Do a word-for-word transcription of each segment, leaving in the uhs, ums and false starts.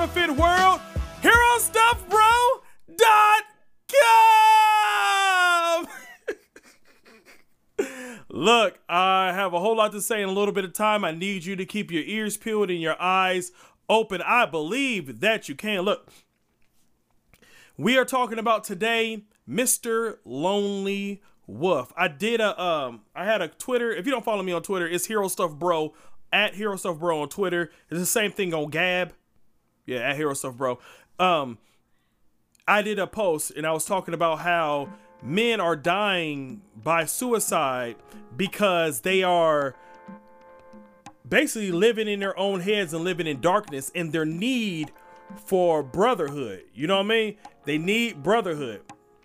counterfeit world, hero stuff bro dot com. Look, I have a whole lot to say in a little bit of time. I need you to keep your ears peeled and your eyes open. I believe that you can. Look, we are talking about today Mister Lonely Wolf. I did a, um, I had a Twitter. If you don't follow me on Twitter, it's Hero Stuff Bro, at Hero Stuff Bro on Twitter. It's the same thing on Gab. Yeah, at Hero Stuff Bro. Um, I did a post and I was talking about how men are dying by suicide because they are basically living in their own heads and living in darkness, and their need for brotherhood. You know what I mean? They need brotherhood.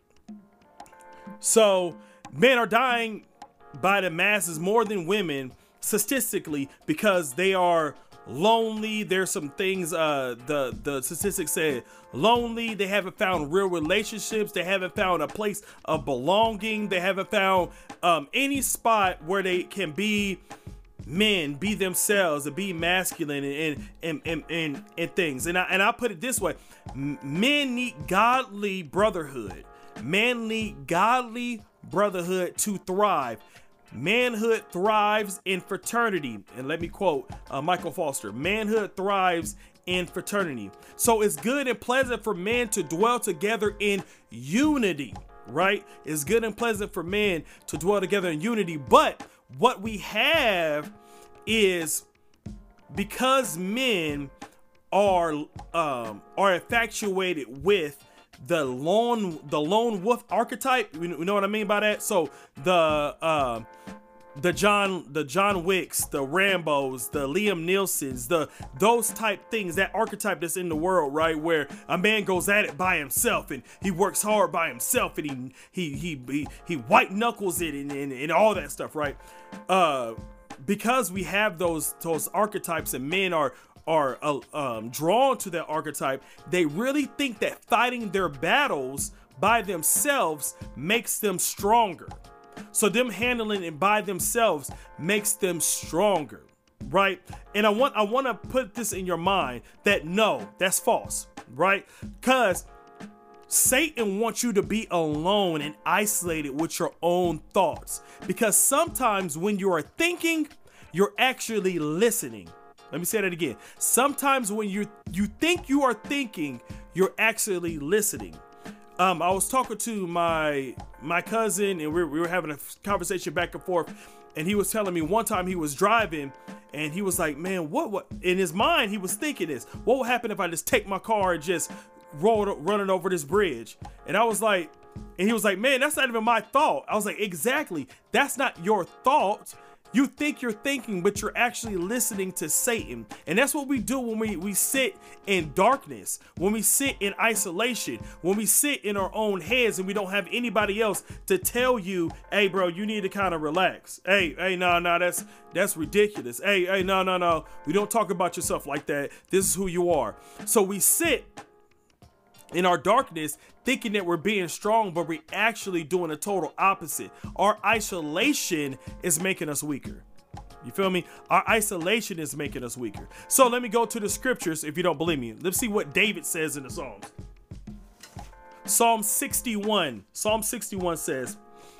So men are dying by the masses more than women statistically because they are lonely. There's some things uh the the statistics say lonely. They haven't found real relationships. They haven't found a place of belonging. They haven't found um any spot where they can be men, be themselves, and be masculine and and and and, and things. And I and I put it this way: men need godly brotherhood. Men need godly brotherhood to thrive. Manhood thrives in fraternity. And let me quote uh, Michael Foster: manhood thrives in fraternity. So it's good and pleasant for men to dwell together in unity, right? It's good and pleasant for men to dwell together in unity. But what we have is, because men are um, are infatuated with the lone the lone wolf archetype. You know what I mean by that? So the uh, the John the John Wicks, the Rambos, the Liam Neesons, the those type things, that archetype that's in the world, right? Where a man goes at it by himself and he works hard by himself and he he he he, he white knuckles it and, and and all that stuff, right? Uh, because we have those those archetypes and men are are uh, um, drawn to that archetype, they really think that fighting their battles by themselves makes them stronger. So them handling it by themselves makes them stronger, right? And I want I want to put this in your mind that no, that's false, right? Because Satan wants you to be alone and isolated with your own thoughts. Because sometimes when you are thinking, you're actually listening. Let me say that again. Sometimes when you you think you are thinking, you're actually listening. Um, I was talking to my my cousin, and we were, we were having a conversation back and forth, and he was telling me one time he was driving, and he was like, "Man, what what?" In his mind, he was thinking this: "What would happen if I just take my car and just roll running over this bridge?" And I was like, and he was like, "Man, that's not even my thought." I was like, "Exactly, that's not your thought." You think you're thinking, but you're actually listening to Satan. And that's what we do when we, we sit in darkness, when we sit in isolation, when we sit in our own heads and we don't have anybody else to tell you, "Hey, bro, you need to kind of relax. Hey, hey, no, no, that's that's ridiculous. Hey, hey, no, no, no. We don't talk about yourself like that. This is who you are." So we sit in our darkness thinking that we're being strong, but we're actually doing a total opposite. Our isolation is making us weaker. You feel me? Our isolation is making us weaker. So let me go to the scriptures if you don't believe me. Let's see what David says in the Psalms. Psalm sixty-one. Psalm sixty-one says,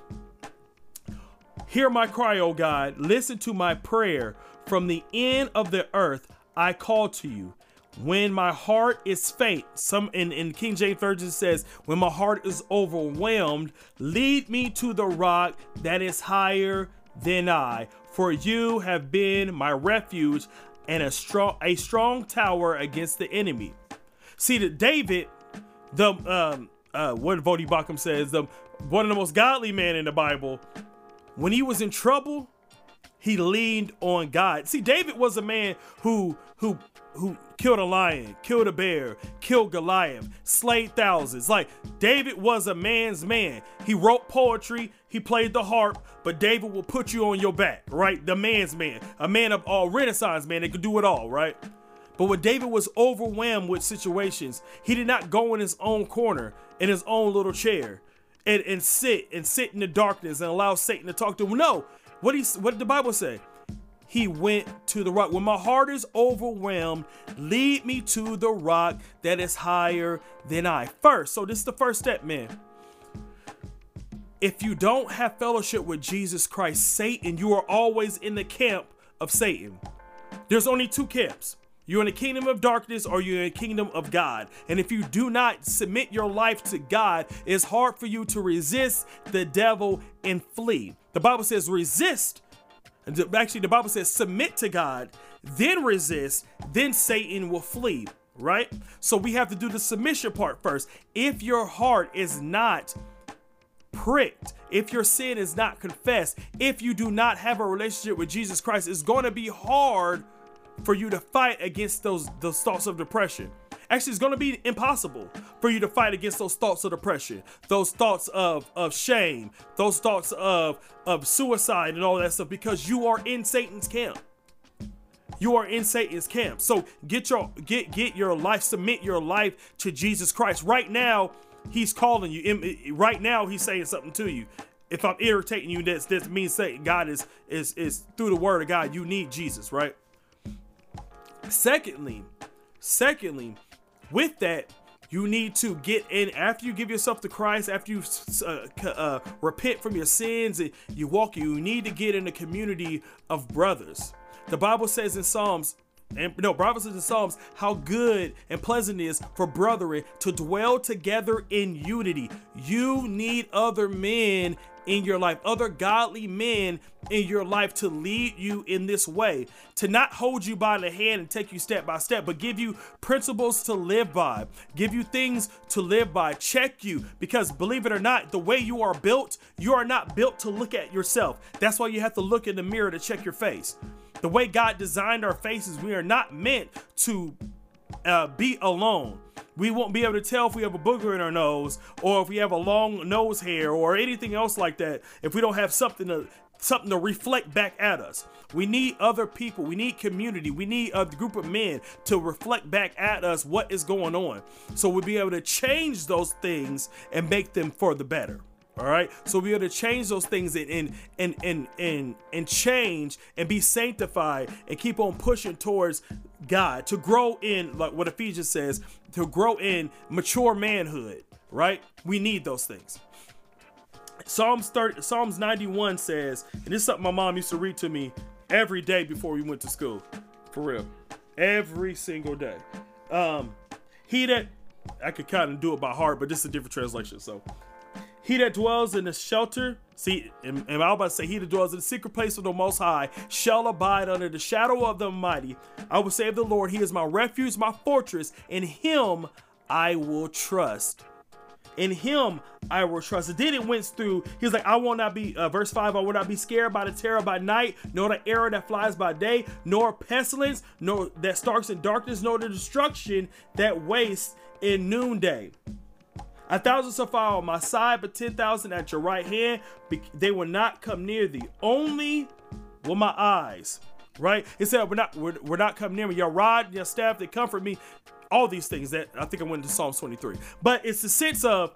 "Hear my cry, O God. Listen to my prayer. From the end of the earth I call to you. When my heart is faint," some in, in King James Version says, "when my heart is overwhelmed, lead me to the rock that is higher than I. For you have been my refuge and a strong a strong tower against the enemy." See, that David, the um uh what Vodi Bakum says, the one of the most godly men in the Bible, when he was in trouble, he leaned on God. See, David was a man who who who killed a lion, killed a bear, killed Goliath, slayed thousands. Like, David was a man's man. He wrote poetry, he played the harp, but David will put you on your back, right? The man's man, a man of all, Renaissance man that could do it all, right? But when David was overwhelmed with situations, he did not go in his own corner, in his own little chair, and, and sit and sit in the darkness and allow Satan to talk to him. No, what he what did the Bible say? he went to the rock. When my heart is overwhelmed, lead me to the rock that is higher than I. First, so this is the first step, man. If you don't have fellowship with Jesus Christ, Satan, you are always in the camp of Satan. There's only two camps. You're in the kingdom of darkness or you're in the kingdom of God. And if you do not submit your life to God, it's hard for you to resist the devil and flee. The Bible says resist. Actually, the Bible says submit to God, then resist, then Satan will flee, right? So we have to do the submission part first. If your heart is not pricked, if your sin is not confessed, if you do not have a relationship with Jesus Christ, it's going to be hard for you to fight against those, those thoughts of depression. Actually, it's going to be impossible for you to fight against those thoughts of depression, those thoughts of, of shame, those thoughts of, of suicide and all that stuff, because you are in Satan's camp. You are in Satan's camp. So get your get get your life, submit your life to Jesus Christ. Right now, he's calling you. Right now, he's saying something to you. If I'm irritating you, that's that means Satan. God is is is through the word of God. You need Jesus, right? Secondly, secondly. With that, you need to get in after you give yourself to Christ, after you uh, uh, repent from your sins and you walk, you need to get in a community of brothers. The Bible says in Psalms, and no, Bible says in Psalms, how good and pleasant it is for brethren to dwell together in unity. You need other men in your life, other godly men in your life to lead you in this way, to not hold you by the hand and take you step by step, but give you principles to live by, give you things to live by, check you, because believe it or not, the way you are built, you are not built to look at yourself. That's why you have to look in the mirror to check your face. The way God designed our faces, we are not meant to uh, be alone. We won't be able to tell if we have a booger in our nose or if we have a long nose hair or anything else like that if we don't have something to something to reflect back at us. We need other people. We need community. We need a group of men to reflect back at us what is going on. So we'll be able to change those things and make them for the better. All right. So we're able to change those things and and and and and, and change and be sanctified and keep on pushing towards God, to grow in, like what Ephesians says, to grow in mature manhood, right? We need those things. Psalms thirty, Psalms ninety-one says, and this is something my mom used to read to me every day before we went to school, for real, every single day. Um, he that, I could kind of do it by heart, but this is a different translation, so. He that dwells in the shelter, see, and, and I was about to say, he that dwells in the secret place of the Most High shall abide under the shadow of the Almighty. I will say of the Lord, he is my refuge, my fortress. In him I will trust. In him I will trust. And then it went through, he was like, I will not be, uh, verse five, I will not be scared by the terror by night, nor the arrow that flies by day, nor pestilence, nor that stalks in darkness, nor the destruction that wastes in noonday. A thousand shall fall on my side, but ten thousand at your right hand. They will not come near thee. Only with my eyes, right? He said, we're not, we're, we're not coming near me. Your rod, your staff, they comfort me. All these things that I think I went into Psalms twenty-three. But it's the sense of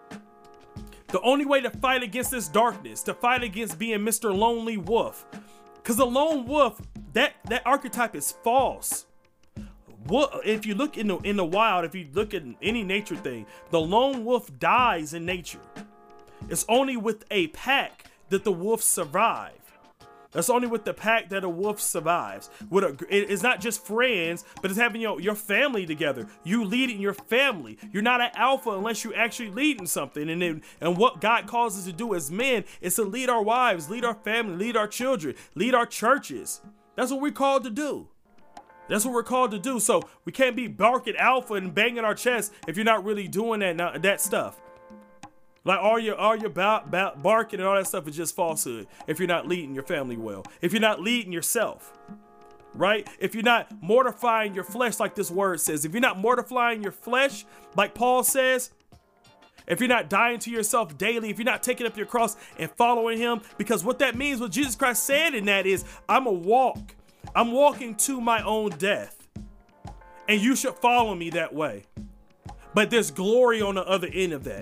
the only way to fight against this darkness, to fight against being Mister Lonely Wolf. Because the lone wolf, that, that archetype is false. What if you look in the in the wild, if you look at any nature thing, the lone wolf dies in nature. It's only with a pack that the wolves survive. That's only with the pack that a wolf survives. With a, it's not just friends, but it's having your, your family together. You leading your family. You're not an alpha unless you're actually leading something. And then, and what God calls us to do as men is to lead our wives, lead our family, lead our children, lead our churches. That's what we're called to do. That's what we're called to do. So we can't be barking alpha and banging our chest if you're not really doing that that stuff. Like all your all your ba ba barking and all that stuff is just falsehood. If you're not leading your family well, if you're not leading yourself, right? If you're not mortifying your flesh, like this word says, if you're not mortifying your flesh, like Paul says, if you're not dying to yourself daily, if you're not taking up your cross and following him, because what that means, what Jesus Christ said in that is, I'm a walk. I'm walking to my own death, and you should follow me that way. But there's glory on the other end of that.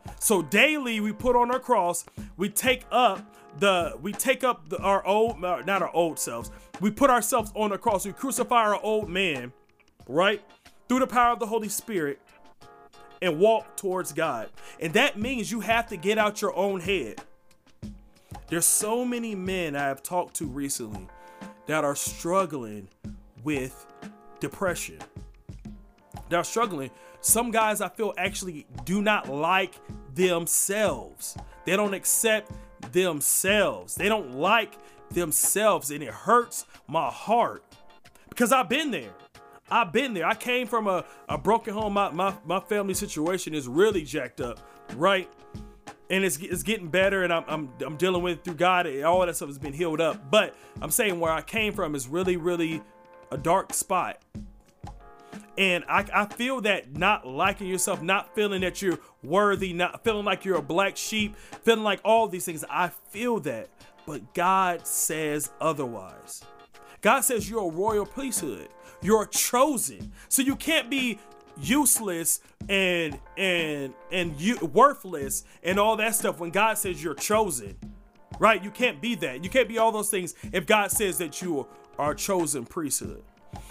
So daily we put on our cross, we take up the, we take up the, our old, not our old selves. We put ourselves on the cross. We crucify our old man, right? Through the power of the Holy Spirit and walk towards God. And that means you have to get out your own head. There's so many men I have talked to recently that are struggling with depression. They're struggling. Some guys I feel actually do not like themselves. They don't accept themselves. They don't like themselves, and it hurts my heart because I've been there. I've been there. I came from a, a broken home. My, my, my family situation is really jacked up, right? And it's, it's getting better, and I'm, I'm, I'm dealing with it through God. All that stuff has been healed up. But I'm saying where I came from is really, really a dark spot. And I, I feel that not liking yourself, not feeling that you're worthy, not feeling like you're a black sheep, feeling like all these things. I feel that. But God says otherwise. God says you're a royal priesthood. You're chosen. So you can't be useless and and and you worthless and all that stuff when God says you're chosen. Right? You can't be that. You can't be all those things if God says that you are a chosen priesthood.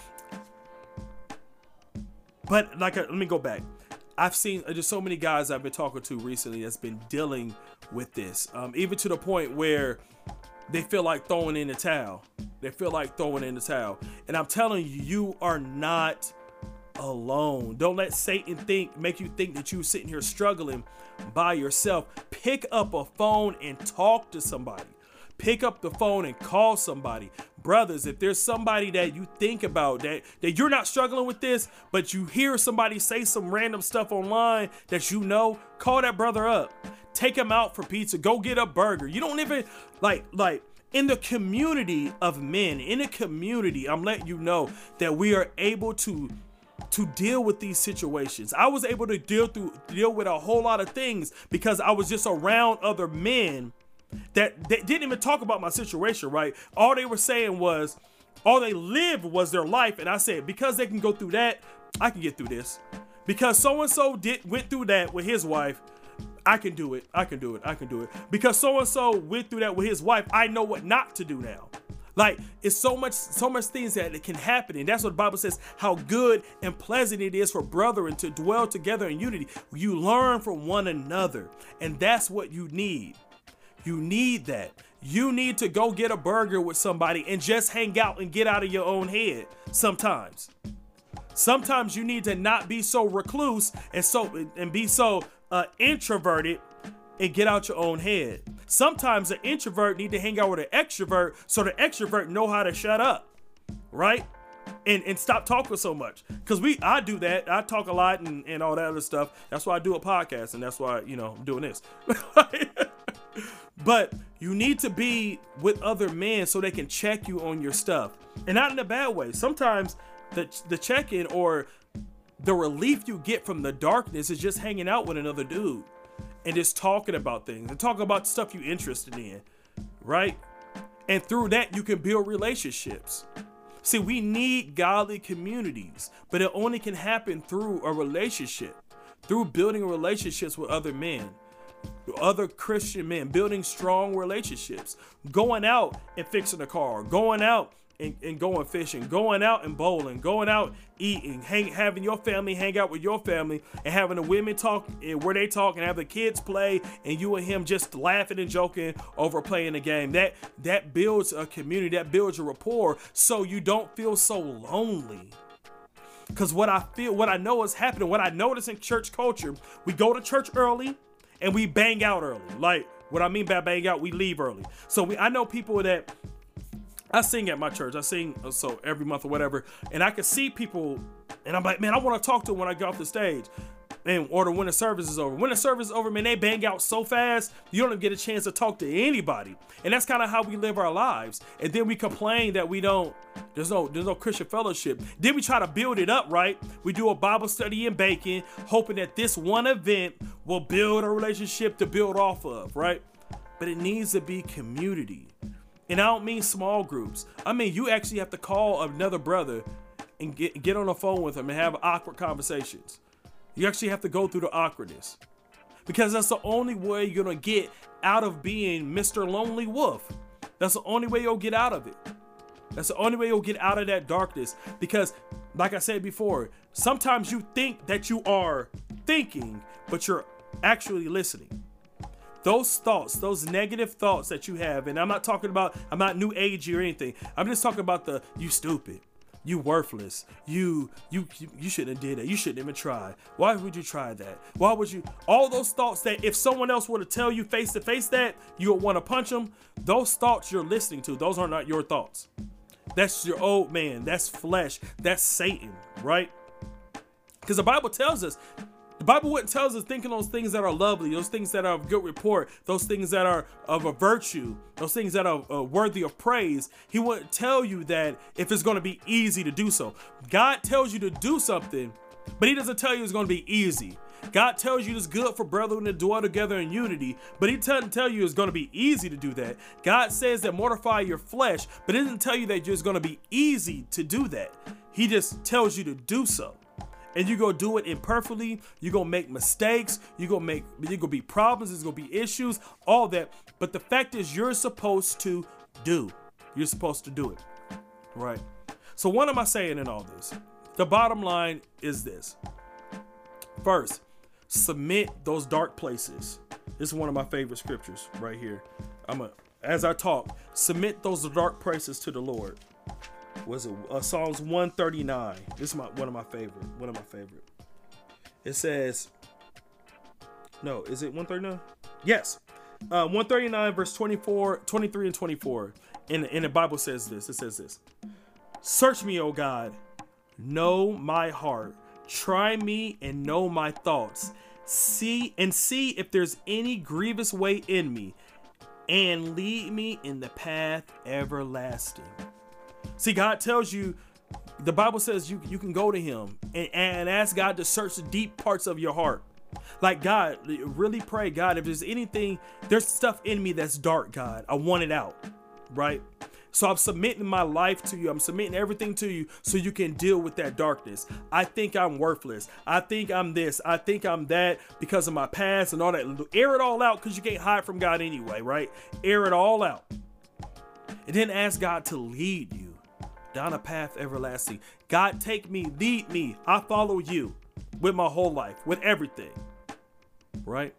But like, let me go back. I've seen just so many guys I've been talking to recently that's been dealing with this, um, even to the point where they feel like throwing in the towel. They feel like throwing in the towel. And I'm telling you, you are not alone. Don't let Satan think, make you think that you're sitting here struggling by yourself. Pick up a phone and talk to somebody. Pick up the phone and call somebody. Brothers, if there's somebody that you think about that, that you're not struggling with this, but you hear somebody say some random stuff online that you know, call that brother up. Take him out for pizza. Go get a burger. You don't even, like, like in the community of men, in a community, I'm letting you know that we are able to to deal with these situations. I was able to deal through deal with a whole lot of things because I was just around other men that they didn't even talk about my situation, right? All they were saying was, all they lived was their life. And I said, because they can go through that, I can get through this. Because so-and-so did went through that with his wife, I can do it. I can do it. I can do it. Because so-and-so went through that with his wife, I know what not to do now. Like, it's so much, so much things that it can happen. And that's what the Bible says, how good and pleasant it is for brethren to dwell together in unity. You learn from one another. And that's what you need. You need that. You need to go get a burger with somebody and just hang out and get out of your own head sometimes. Sometimes you need to not be so recluse and so and be so uh, introverted and get out your own head. Sometimes an introvert need to hang out with an extrovert so the extrovert know how to shut up, right? And and stop talking so much. Because we I do that. I talk a lot and, and all that other stuff. That's why I do a podcast, and that's why, you know, I'm doing this. But you need to be with other men so they can check you on your stuff. And not in a bad way. Sometimes the the check-in or the relief you get from the darkness is just hanging out with another dude and just talking about things and talking about stuff you're interested in, right? And through that, you can build relationships. See, we need godly communities, but it only can happen through a relationship, through building relationships with other men. Other Christian men, building strong relationships, going out and fixing a car, going out and, and going fishing, going out and bowling, going out eating, hang, having your family hang out with your family, and having the women talk where they talk and have the kids play, and you and him just laughing and joking over playing the game. That that builds a community, that builds a rapport, so you don't feel so lonely. Because what I feel, what I know is happening, what I notice in church culture, we go to church early. And we bang out early. Like, what I mean by bang out, we leave early. So we, I know people that, I sing at my church. I sing so every month or whatever. And I can see people, and I'm like, man, I want to talk to them when I get off the stage. And or when the service is over. When the service is over, man, they bang out so fast, you don't even get a chance to talk to anybody. And that's kind of how we live our lives. And then we complain that we don't, there's no there's no Christian fellowship. Then we try to build it up, right? We do a Bible study in Bacon, hoping that this one event will build a relationship to build off of, right? But it needs to be community. And I don't mean small groups. I mean, you actually have to call another brother and get, get on the phone with him and have awkward conversations. You actually have to go through the awkwardness. because that's the only way you're gonna get out of being Mister Lonely Wolf. That's the only way you'll get out of it. That's the only way you'll get out of that darkness. Because, like I said before, sometimes you think that you are thinking, but you're actually listening. Those thoughts, those negative thoughts that you have, and I'm not talking about, I'm not new agey or anything. I'm just talking about the, you stupid, you worthless, you, you, you, you shouldn't have did that. You shouldn't even try. Why would you try that? Why would you? All those thoughts that if someone else were to tell you face to face that, you would want to punch them. Those thoughts you're listening to, those are not your thoughts. That's your old man. That's flesh. That's Satan, right? Because the Bible tells us, the Bible wouldn't tell us thinking those things that are lovely, those things that are of good report, those things that are of a virtue, those things that are uh, worthy of praise. He wouldn't tell you that if it's going to be easy to do so. God tells you to do something, but he doesn't tell you it's going to be easy. God tells you it's good for brethren to dwell together in unity, but he doesn't tell you it's going to be easy to do that. God says that mortify your flesh, but he doesn't tell you that it's going to be easy to do that. He just tells you to do so. And you're going to do it imperfectly. You're going to make mistakes. You're going to make, you're going to be problems. There's going to be issues, all that. But the fact is you're supposed to do. You're supposed to do it, right? So what am I saying in all this? The bottom line is this. First, submit those dark places. This is one of my favorite scriptures right here. I'm a, as I talk, submit those dark places to the Lord. Was it uh, Psalms one thirty-nine? This is my one of my favorite. One of my favorite. It says, no, is it one thirty-nine? Yes. Uh, one thirty-nine verse twenty-four, twenty-three and twenty-four. And, and the Bible says this. It says this. Search me, O God. Know my heart. Try me and know my thoughts. See and see if there's any grievous way in me, and lead me in the path everlasting. See, God tells you, the Bible says you, you can go to him and, and ask God to search the deep parts of your heart. Like, God, really pray, God, if there's anything, there's stuff in me that's dark, God, I want it out, right? So I'm submitting my life to you. I'm submitting everything to you so you can deal with that darkness. I think I'm worthless. I think I'm this. I think I'm that because of my past and all that. Air it all out because you can't hide from God anyway, right? Air it all out. And then ask God to lead you down a path everlasting. God, take me, lead me. I follow you with my whole life, with everything, right?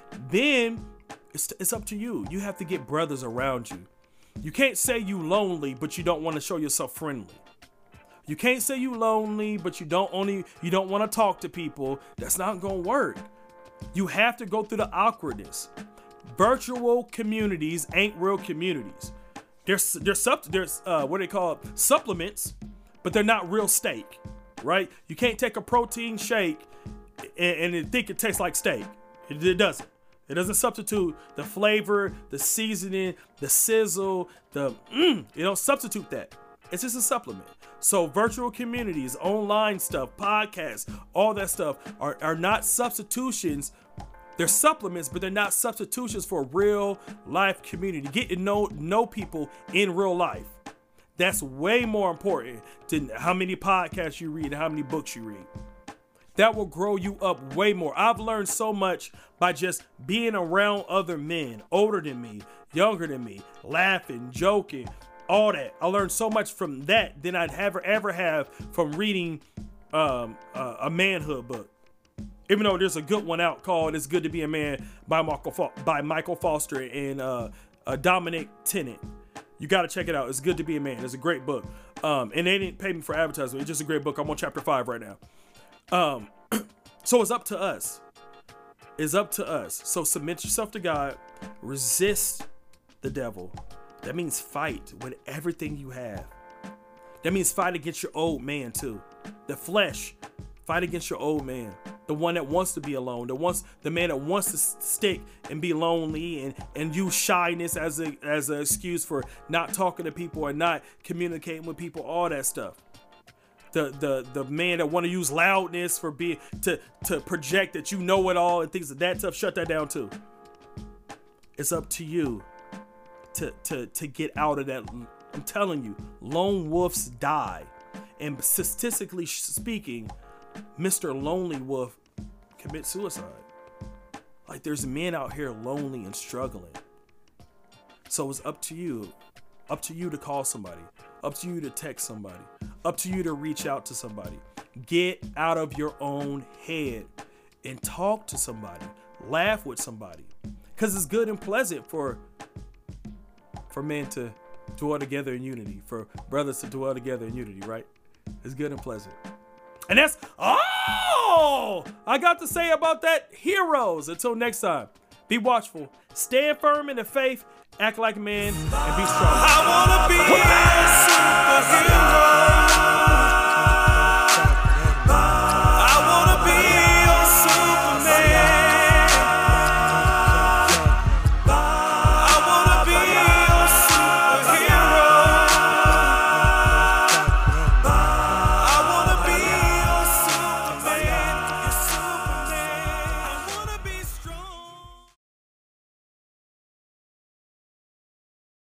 Then it's, it's up to you. You have to get brothers around you. You can't say you lonely, but you don't want to show yourself friendly. You can't say you lonely, but you don't only you don't want to talk to people. That's not gonna work. You have to go through the awkwardness. Virtual communities ain't real communities. There's there's sub there's uh, what they call supplements, but they're not real steak, right? You can't take a protein shake and, and think it tastes like steak. It, it doesn't. It doesn't substitute the flavor, the seasoning, the sizzle, the mm, it don't substitute that. It's just a supplement. So virtual communities, online stuff, podcasts, all that stuff are, are not substitutions. They're supplements, but they're not substitutions for real life community. Get to know, know people in real life. That's way more important than how many podcasts you read and how many books you read. That will grow you up way more. I've learned so much by just being around other men, older than me, younger than me, laughing, joking, all that. I learned so much from that than I'd ever, ever have from reading um, uh, a manhood book. Even though there's a good one out called It's Good to Be a Man by Michael, Fo- by Michael Foster and uh, uh, Dominic Tennant. You got to check it out. It's Good to Be a Man. It's a great book. Um, and they didn't pay me for advertising. It's just a great book. I'm on chapter five right now. Um, so it's up to us. It's up to us. So submit yourself to God. Resist the devil. That means fight with everything you have. That means fight against your old man too. The flesh. Fight against your old man. The one that wants to be alone. The wants the man that wants to stick and be lonely and, and use shyness as a as an excuse for not talking to people or not communicating with people, all that stuff. The the the man that want to use loudness for being to to project that you know it all and things of that stuff, shut that down too. It's up to you to to to get out of that. I'm telling you, lone wolves die, and statistically speaking, Mister Lonely Wolf commits suicide. Like, there's men out here lonely and struggling. So it's up to you. Up to you to call somebody. Up to you to text somebody. Up to you to reach out to somebody. Get out of your own head and talk to somebody. Laugh with somebody. Because it's good and pleasant for, for men to dwell together in unity. For brothers to dwell together in unity, right? It's good and pleasant. And that's all I got to say about that, heroes. Until next time, be watchful, stand firm in the faith, act like a man, and be strong. I wanna be a superhero.